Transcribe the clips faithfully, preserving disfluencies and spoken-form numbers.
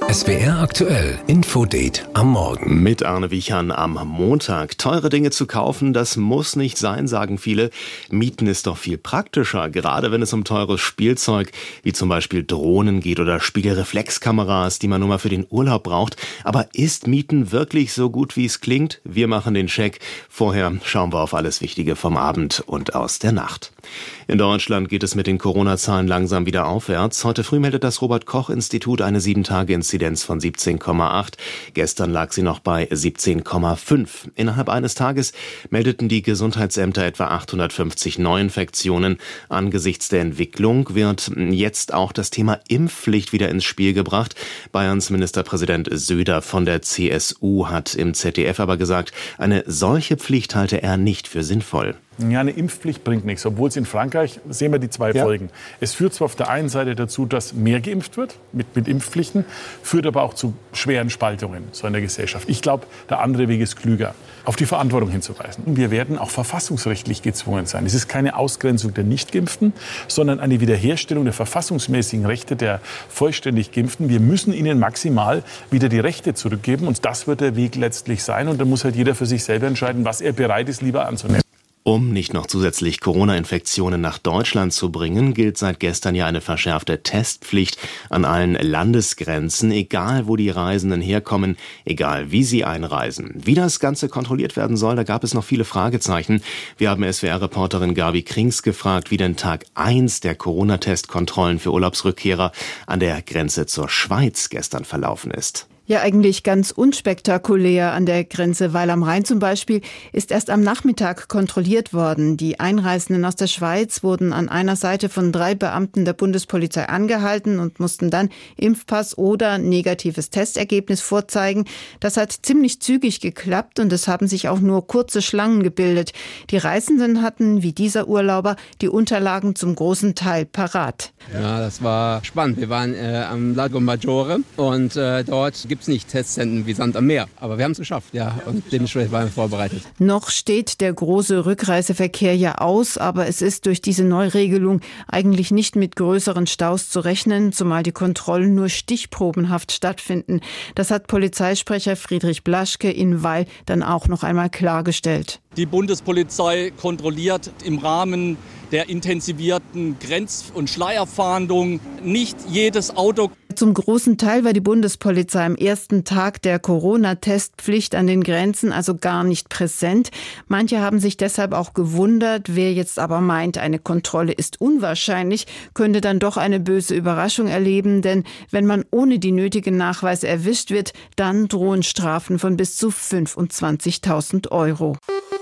S W R aktuell Infodate am Morgen. Mit Arne Wiechern am Montag. Teure Dinge zu kaufen, das muss nicht sein, sagen viele. Mieten ist doch viel praktischer, gerade wenn es um teures Spielzeug wie zum Beispiel Drohnen geht oder Spiegelreflexkameras, die man nur mal für den Urlaub braucht. Aber ist Mieten wirklich so gut, wie es klingt? Wir machen den Check. Vorher schauen wir auf alles Wichtige vom Abend und aus der Nacht. In Deutschland geht es mit den Corona-Zahlen langsam wieder aufwärts. Heute früh meldet das Robert-Koch-Institut eine sieben Tage Inzidenz von siebzehn Komma acht. Gestern lag sie noch bei siebzehn Komma fünf. Innerhalb eines Tages meldeten die Gesundheitsämter etwa achthundertfünfzig Neuinfektionen. Angesichts der Entwicklung wird jetzt auch das Thema Impfpflicht wieder ins Spiel gebracht. Bayerns Ministerpräsident Söder von der C S U hat im Z D F aber gesagt, eine solche Pflicht halte er nicht für sinnvoll. Ja, eine Impfpflicht bringt nichts, obwohl es in Frankreich, sehen wir die zwei ja. Folgen. Es führt zwar auf der einen Seite dazu, dass mehr geimpft wird mit, mit Impfpflichten, führt aber auch zu schweren Spaltungen so in der Gesellschaft. Ich glaube, der andere Weg ist klüger, auf die Verantwortung hinzuweisen. Wir werden auch verfassungsrechtlich gezwungen sein. Es ist keine Ausgrenzung der Nicht-Geimpften, sondern eine Wiederherstellung der verfassungsmäßigen Rechte der vollständig Geimpften. Wir müssen ihnen maximal wieder die Rechte zurückgeben und das wird der Weg letztlich sein. Und da muss halt jeder für sich selber entscheiden, was er bereit ist, lieber anzunehmen. Um nicht noch zusätzlich Corona-Infektionen nach Deutschland zu bringen, gilt seit gestern ja eine verschärfte Testpflicht an allen Landesgrenzen, egal wo die Reisenden herkommen, egal wie sie einreisen. Wie das Ganze kontrolliert werden soll, da gab es noch viele Fragezeichen. Wir haben S W R-Reporterin Gabi Krings gefragt, wie denn Tag eins der Corona-Testkontrollen für Urlaubsrückkehrer an der Grenze zur Schweiz gestern verlaufen ist. Ja, eigentlich ganz unspektakulär an der Grenze, weil am Rhein zum Beispiel ist erst am Nachmittag kontrolliert worden. Die Einreisenden aus der Schweiz wurden an einer Seite von drei Beamten der Bundespolizei angehalten und mussten dann Impfpass oder negatives Testergebnis vorzeigen. Das hat ziemlich zügig geklappt und es haben sich auch nur kurze Schlangen gebildet. Die Reisenden hatten, wie dieser Urlauber, die Unterlagen zum großen Teil parat. Ja, das war spannend. Wir waren äh, am Lago Maggiore und äh, dort gibt es nicht Testzentren wie Sand am Meer. Aber wir haben es geschafft, ja, und dementsprechend waren wir vorbereitet. Noch steht der große Rückreiseverkehr ja aus, aber es ist durch diese Neuregelung eigentlich nicht mit größeren Staus zu rechnen, zumal die Kontrollen nur stichprobenhaft stattfinden. Das hat Polizeisprecher Friedrich Blaschke in Weil dann auch noch einmal klargestellt. Die Bundespolizei kontrolliert im Rahmen der intensivierten Grenz- und Schleierfahndung nicht jedes Auto. Zum großen Teil war die Bundespolizei am ersten Tag der Corona-Testpflicht an den Grenzen also gar nicht präsent. Manche haben sich deshalb auch gewundert. Wer jetzt aber meint, eine Kontrolle ist unwahrscheinlich, könnte dann doch eine böse Überraschung erleben. Denn wenn man ohne die nötigen Nachweise erwischt wird, dann drohen Strafen von bis zu fünfundzwanzigtausend Euro.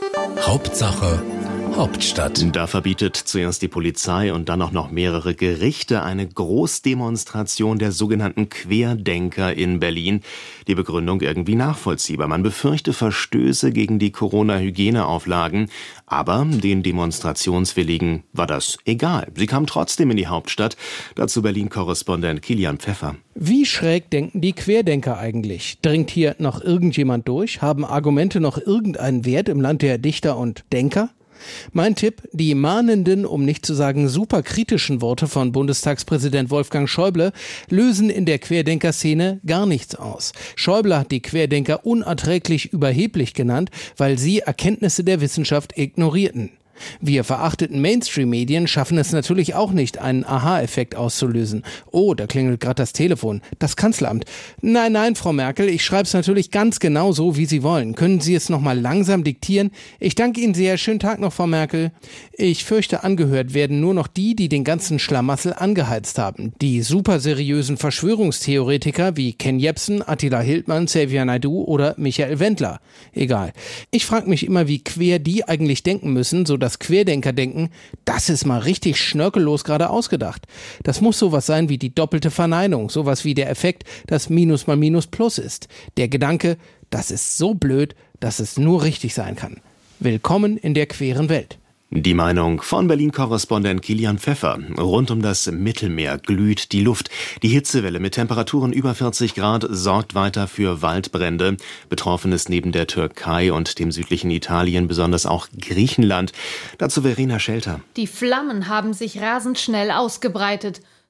Hauptsache Hauptstadt. Da verbietet zuerst die Polizei und dann auch noch mehrere Gerichte eine Großdemonstration der sogenannten Querdenker in Berlin. Die Begründung irgendwie nachvollziehbar. Man befürchte Verstöße gegen die Corona-Hygieneauflagen. Aber den Demonstrationswilligen war das egal. Sie kamen trotzdem in die Hauptstadt. Dazu Berlin-Korrespondent Kilian Pfeffer. Wie schräg denken die Querdenker eigentlich? Dringt hier noch irgendjemand durch? Haben Argumente noch irgendeinen Wert im Land der Dichter und Denker? Mein Tipp, die mahnenden, um nicht zu sagen superkritischen Worte von Bundestagspräsident Wolfgang Schäuble lösen in der Querdenker-Szene gar nichts aus. Schäuble hat die Querdenker unerträglich überheblich genannt, weil sie Erkenntnisse der Wissenschaft ignorierten. Wir verachteten Mainstream-Medien schaffen es natürlich auch nicht, einen Aha-Effekt auszulösen. Oh, da klingelt gerade das Telefon. Das Kanzleramt. Nein, nein, Frau Merkel, ich schreibe es natürlich ganz genau so, wie Sie wollen. Können Sie es nochmal langsam diktieren? Ich danke Ihnen sehr. Schönen Tag noch, Frau Merkel. Ich fürchte, angehört werden nur noch die, die den ganzen Schlamassel angeheizt haben. Die superseriösen Verschwörungstheoretiker wie Ken Jebsen, Attila Hildmann, Xavier Naidoo oder Michael Wendler. Egal. Ich frage mich immer, wie quer die eigentlich denken müssen, so dass das Querdenker denken, das ist mal richtig schnörkellos gerade ausgedacht. Das muss sowas sein wie die doppelte Verneinung, sowas wie der Effekt, dass Minus mal Minus Plus ist. Der Gedanke, das ist so blöd, dass es nur richtig sein kann. Willkommen in der queeren Welt. Die Meinung von Berlin-Korrespondent Kilian Pfeffer. Rund um das Mittelmeer glüht die Luft. Die Hitzewelle mit Temperaturen über vierzig Grad sorgt weiter für Waldbrände. Betroffen ist neben der Türkei und dem südlichen Italien besonders auch Griechenland. Dazu Verena Schelter. Die Flammen haben sich rasend schnell ausgebreitet.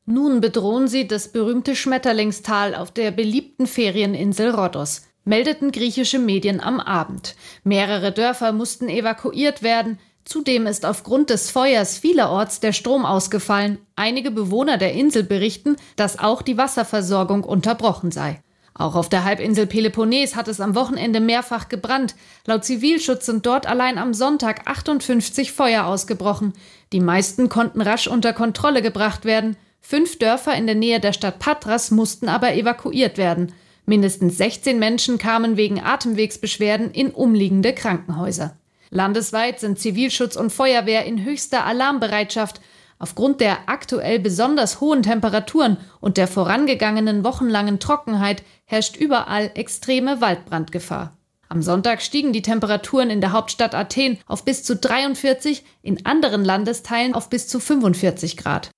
Nun bedrohen sie das berühmte Schmetterlingstal auf der beliebten Ferieninsel Rhodos, meldeten griechische Medien am Abend. Mehrere Dörfer mussten evakuiert werden. Zudem ist aufgrund des Feuers vielerorts der Strom ausgefallen. Einige Bewohner der Insel berichten, dass auch die Wasserversorgung unterbrochen sei. Auch auf der Halbinsel Peloponnes hat es am Wochenende mehrfach gebrannt. Laut Zivilschutz sind dort allein am Sonntag achtundfünfzig Feuer ausgebrochen. Die meisten konnten rasch unter Kontrolle gebracht werden. Fünf Dörfer in der Nähe der Stadt Patras mussten aber evakuiert werden. Mindestens sechzehn Menschen kamen wegen Atemwegsbeschwerden in umliegende Krankenhäuser. Landesweit sind Zivilschutz und Feuerwehr in höchster Alarmbereitschaft. Aufgrund der aktuell besonders hohen Temperaturen und der vorangegangenen wochenlangen Trockenheit herrscht überall extreme Waldbrandgefahr. Am Sonntag stiegen die Temperaturen in der Hauptstadt Athen auf bis zu dreiundvierzig, in anderen Landesteilen auf bis zu fünfundvierzig Grad.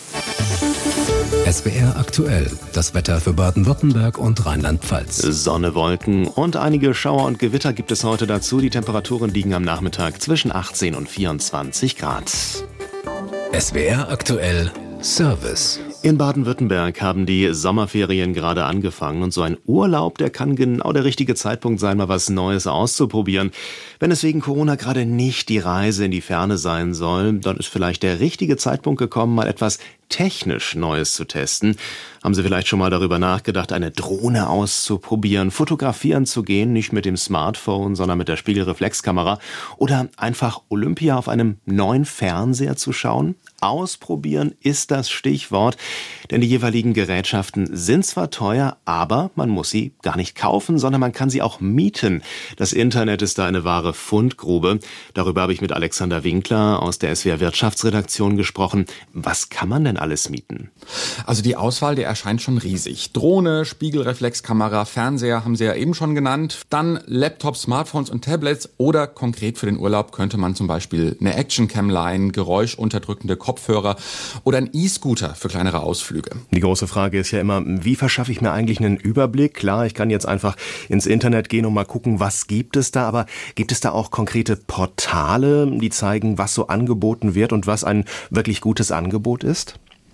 S W R aktuell, das Wetter für Baden-Württemberg und Rheinland-Pfalz. Sonne, Wolken und einige Schauer und Gewitter gibt es heute dazu. Die Temperaturen liegen am Nachmittag zwischen achtzehn und vierundzwanzig Grad. S W R aktuell Service. In Baden-Württemberg haben die Sommerferien gerade angefangen und so ein Urlaub, der kann genau der richtige Zeitpunkt sein, mal was Neues auszuprobieren. Wenn es wegen Corona gerade nicht die Reise in die Ferne sein soll, dann ist vielleicht der richtige Zeitpunkt gekommen, mal etwas technisch Neues zu testen. Haben Sie vielleicht schon mal darüber nachgedacht, eine Drohne auszuprobieren, fotografieren zu gehen, nicht mit dem Smartphone, sondern mit der Spiegelreflexkamera oder einfach Olympia auf einem neuen Fernseher zu schauen? Ausprobieren ist das Stichwort, denn die jeweiligen Gerätschaften sind zwar teuer, aber man muss sie gar nicht kaufen, sondern man kann sie auch mieten. Das Internet ist da eine wahre Fundgrube. Darüber habe ich mit Alexander Winkler aus der S W R Wirtschaftsredaktion gesprochen. Was kann man denn alles mieten? Also die Auswahl, die erscheint schon riesig. Drohne, Spiegelreflexkamera, Fernseher haben Sie ja eben schon genannt. Dann Laptops, Smartphones und Tablets oder konkret für den Urlaub könnte man zum Beispiel eine Actioncam leihen, geräuschunterdrückende Kopfhörer oder ein E-Scooter für kleinere Ausflüge. Die große Frage ist ja immer, wie verschaffe ich mir eigentlich einen Überblick? Klar, ich kann jetzt einfach ins Internet gehen und mal gucken, was gibt es da, aber gibt es da auch konkrete Portale, die zeigen, was so angeboten wird und was ein wirklich gutes Angebot ist?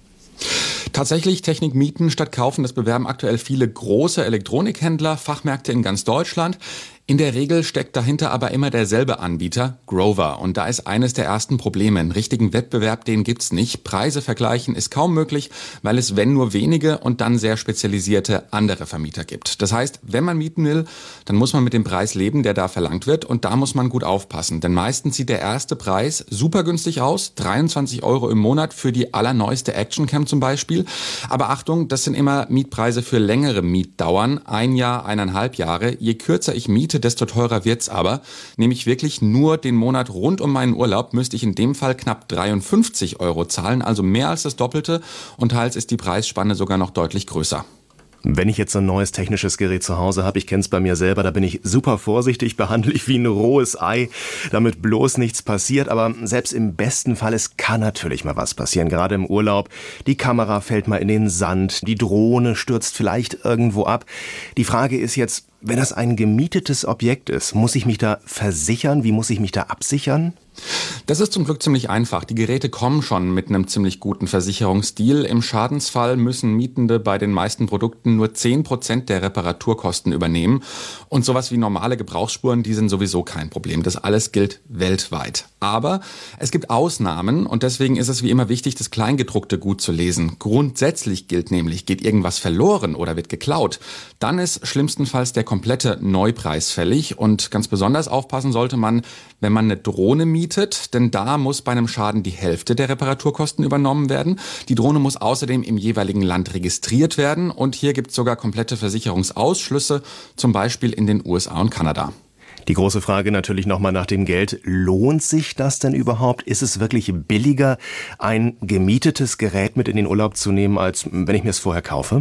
Tatsächlich Technik mieten statt kaufen, das bewerben aktuell viele große Elektronikhändler, Fachmärkte in ganz Deutschland. In der Regel steckt dahinter aber immer derselbe Anbieter, Grover. Und da ist eines der ersten Probleme. Einen richtigen Wettbewerb, den gibt's nicht. Preise vergleichen ist kaum möglich, weil es, wenn, nur wenige und dann sehr spezialisierte andere Vermieter gibt. Das heißt, wenn man mieten will, dann muss man mit dem Preis leben, der da verlangt wird. Und da muss man gut aufpassen. Denn meistens sieht der erste Preis super günstig aus. dreiundzwanzig Euro im Monat für die allerneueste Actioncam zum Beispiel. Aber Achtung, das sind immer Mietpreise für längere Mietdauern. Ein Jahr, eineinhalb Jahre. Je kürzer ich miete, desto teurer wird's aber. Nehme ich wirklich nur den Monat rund um meinen Urlaub, müsste ich in dem Fall knapp dreiundfünfzig Euro zahlen, also mehr als das Doppelte und teils ist die Preisspanne sogar noch deutlich größer. Wenn ich jetzt so ein neues technisches Gerät zu Hause habe, ich kenne es bei mir selber, da bin ich super vorsichtig, behandle ich wie ein rohes Ei, damit bloß nichts passiert. Aber selbst im besten Fall, es kann natürlich mal was passieren, gerade im Urlaub. Die Kamera fällt mal in den Sand, die Drohne stürzt vielleicht irgendwo ab. Die Frage ist jetzt, wenn das ein gemietetes Objekt ist, muss ich mich da versichern? Wie muss ich mich da absichern? Das ist zum Glück ziemlich einfach. Die Geräte kommen schon mit einem ziemlich guten Versicherungsdeal. Im Schadensfall müssen Mietende bei den meisten Produkten nur zehn Prozent der Reparaturkosten übernehmen. Und sowas wie normale Gebrauchsspuren, die sind sowieso kein Problem. Das alles gilt weltweit. Aber es gibt Ausnahmen und deswegen ist es wie immer wichtig, das Kleingedruckte gut zu lesen. Grundsätzlich gilt nämlich, geht irgendwas verloren oder wird geklaut, dann ist schlimmstenfalls der komplette Neupreis fällig. Und ganz besonders aufpassen sollte man, wenn man eine Drohne mietet, denn da muss bei einem Schaden die Hälfte der Reparaturkosten übernommen werden. Die Drohne muss außerdem im jeweiligen Land registriert werden und hier gibt es sogar komplette Versicherungsausschlüsse, zum Beispiel in den U S A und Kanada. Die große Frage natürlich nochmal nach dem Geld. Lohnt sich das denn überhaupt? Ist es wirklich billiger, ein gemietetes Gerät mit in den Urlaub zu nehmen, als wenn ich mir es vorher kaufe?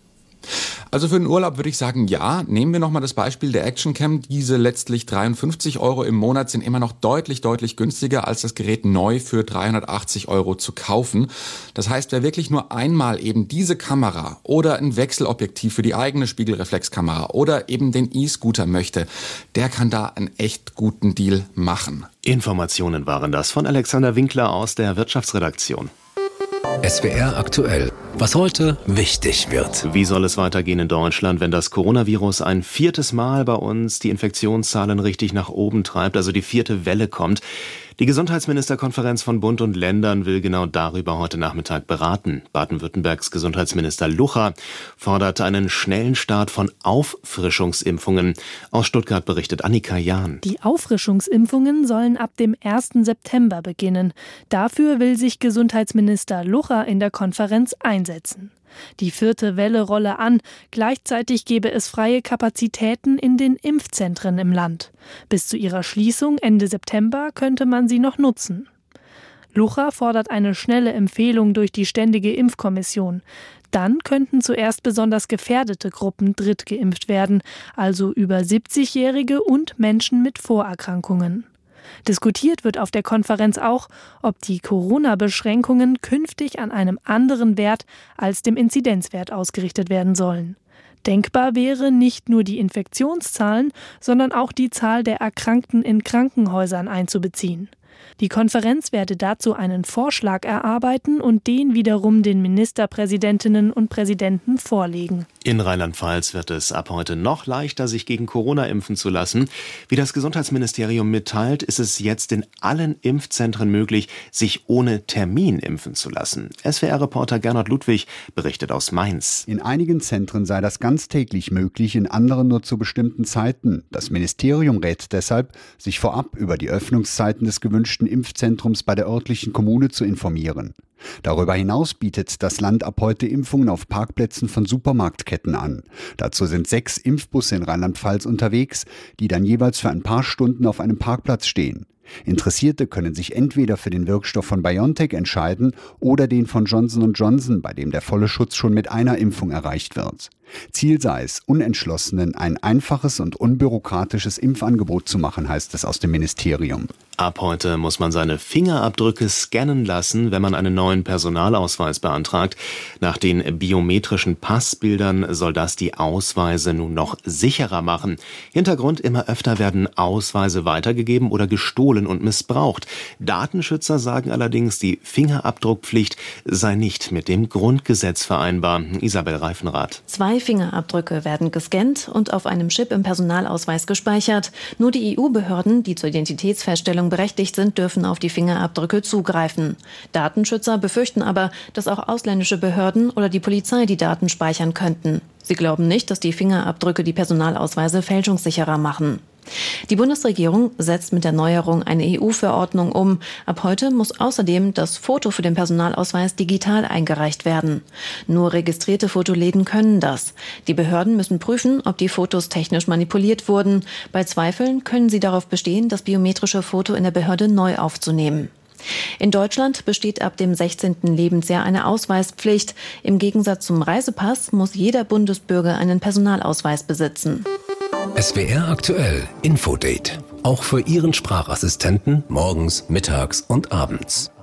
Also für den Urlaub würde ich sagen, ja. Nehmen wir nochmal das Beispiel der Actioncam. Diese letztlich dreiundfünfzig Euro im Monat sind immer noch deutlich, deutlich günstiger, als das Gerät neu für dreihundertachtzig Euro zu kaufen. Das heißt, wer wirklich nur einmal eben diese Kamera oder ein Wechselobjektiv für die eigene Spiegelreflexkamera oder eben den E-Scooter möchte, der kann da einen echt guten Deal machen. Informationen waren das von Alexander Winkler aus der Wirtschaftsredaktion. S W R aktuell. Was heute wichtig wird. Wie soll es weitergehen in Deutschland, wenn das Coronavirus ein viertes Mal bei uns die Infektionszahlen richtig nach oben treibt, also die vierte Welle kommt? Die Gesundheitsministerkonferenz von Bund und Ländern will genau darüber heute Nachmittag beraten. Baden-Württembergs Gesundheitsminister Lucha fordert einen schnellen Start von Auffrischungsimpfungen. Aus Stuttgart berichtet Annika Jahn. Die Auffrischungsimpfungen sollen ab dem ersten September beginnen. Dafür will sich Gesundheitsminister Lucha in der Konferenz einsetzen. Die vierte Welle rolle an, gleichzeitig gebe es freie Kapazitäten in den Impfzentren im Land. Bis zu ihrer Schließung Ende September könnte man sie noch nutzen. Lucha fordert eine schnelle Empfehlung durch die Ständige Impfkommission. Dann könnten zuerst besonders gefährdete Gruppen drittgeimpft werden, also über siebzigjährige und Menschen mit Vorerkrankungen. Diskutiert wird auf der Konferenz auch, ob die Corona-Beschränkungen künftig an einem anderen Wert als dem Inzidenzwert ausgerichtet werden sollen. Denkbar wäre, nicht nur die Infektionszahlen, sondern auch die Zahl der Erkrankten in Krankenhäusern einzubeziehen. Die Konferenz werde dazu einen Vorschlag erarbeiten und den wiederum den Ministerpräsidentinnen und Präsidenten vorlegen. In Rheinland-Pfalz wird es ab heute noch leichter, sich gegen Corona impfen zu lassen. Wie das Gesundheitsministerium mitteilt, ist es jetzt in allen Impfzentren möglich, sich ohne Termin impfen zu lassen. S W R-Reporter Gernot Ludwig berichtet aus Mainz. In einigen Zentren sei das ganztäglich möglich, in anderen nur zu bestimmten Zeiten. Das Ministerium rät deshalb, sich vorab über die Öffnungszeiten des gewünschten Impfzentrums bei der örtlichen Kommune zu informieren. Darüber hinaus bietet das Land ab heute Impfungen auf Parkplätzen von Supermarktketten an. Dazu sind sechs Impfbusse in Rheinland-Pfalz unterwegs, die dann jeweils für ein paar Stunden auf einem Parkplatz stehen. Interessierte können sich entweder für den Wirkstoff von BioNTech entscheiden oder den von Johnson und Johnson, bei dem der volle Schutz schon mit einer Impfung erreicht wird. Ziel sei es, Unentschlossenen ein einfaches und unbürokratisches Impfangebot zu machen, heißt es aus dem Ministerium. Ab heute muss man seine Fingerabdrücke scannen lassen, wenn man einen neuen Personalausweis beantragt. Nach den biometrischen Passbildern soll das die Ausweise nun noch sicherer machen. Hintergrund: immer öfter werden Ausweise weitergegeben oder gestohlen und missbraucht. Datenschützer sagen allerdings, die Fingerabdruckpflicht sei nicht mit dem Grundgesetz vereinbar. Isabel Reifenrath. Zwei Fingerabdrücke werden gescannt und auf einem Chip im Personalausweis gespeichert. Nur die E U-Behörden, die zur Identitätsfeststellung berechtigt sind, dürfen auf die Fingerabdrücke zugreifen. Datenschützer befürchten aber, dass auch ausländische Behörden oder die Polizei die Daten speichern könnten. Sie glauben nicht, dass die Fingerabdrücke die Personalausweise fälschungssicherer machen. Die Bundesregierung setzt mit der Neuerung eine E U-Verordnung um. Ab heute muss außerdem das Foto für den Personalausweis digital eingereicht werden. Nur registrierte Fotoläden können das. Die Behörden müssen prüfen, ob die Fotos technisch manipuliert wurden. Bei Zweifeln können sie darauf bestehen, das biometrische Foto in der Behörde neu aufzunehmen. In Deutschland besteht ab dem sechzehnten Lebensjahr eine Ausweispflicht. Im Gegensatz zum Reisepass muss jeder Bundesbürger einen Personalausweis besitzen. S W R aktuell Infodate. Auch für Ihren Sprachassistenten morgens, mittags und abends.